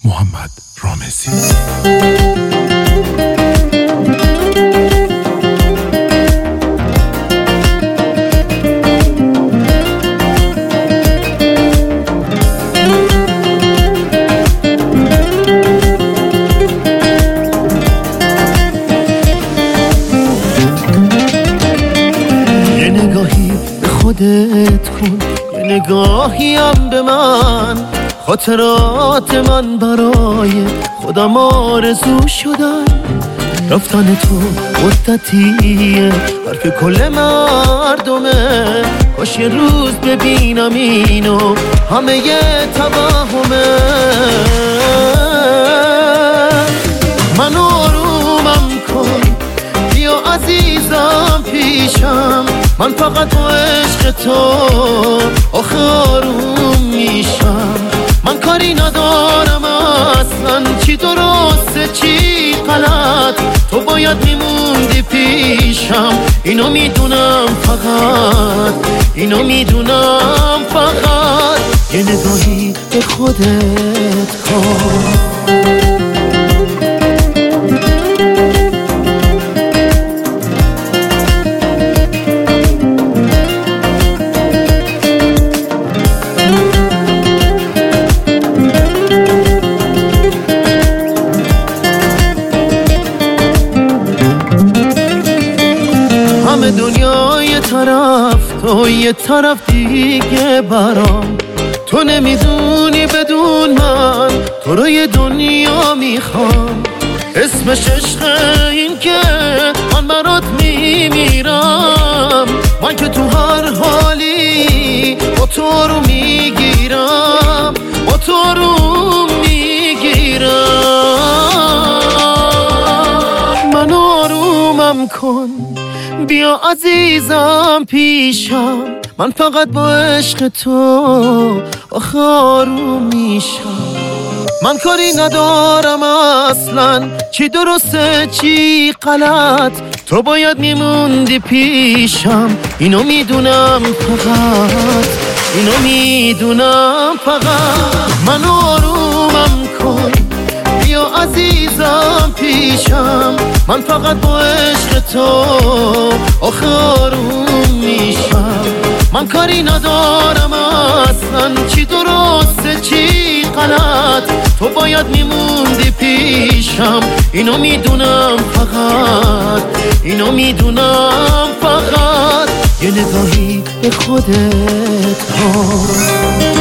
محمد رامزی. یه نگاهی به خودت کن، یه نگاهی هم به من. خاطرات من برای خودم آرزو شدن. رفتن تو مدتیه، حرف کل مردمه. کاش یه روز ببینم اینو، همه یه توهمه. من آرومم کن، بیا عزیزم پیشم. من فقط با عشق تو آخه آروم میشم. من کاری ندارم اصلا، چی درسته چی غلط. تو باید میموندی پیشم، اینو میدونم فقط، اینو میدونم فقط. یه نگاهی به خودت کن. همه دنیا یه طرف، تو یه طرف دیگه برام. تو نمیدونی بدون من تو رو یه دنیا میخوام. اسمش عشقه این که من برات میمیرم. من که تو هر حالی با تو رو میگیرم، با تو رو میگیرم. من آرومم کن، بیا عزیزم پیشم. من فقط با عشق تو آخه آروم میشم. من کاری ندارم اصلا، چی درسته چی غلط. تو باید میموندی پیشم، اینو میدونم فقط، اینو میدونم فقط. من آرومم کن، بیا عزیزم پیشم. من فقط با عشق تو آخه آروم میشم. من کاری ندارم اصلا، چی درسته چی غلط. تو باید میموندی پیشم، اینو میدونم فقط، اینو میدونم فقط. یه نگاهی به خودت کن.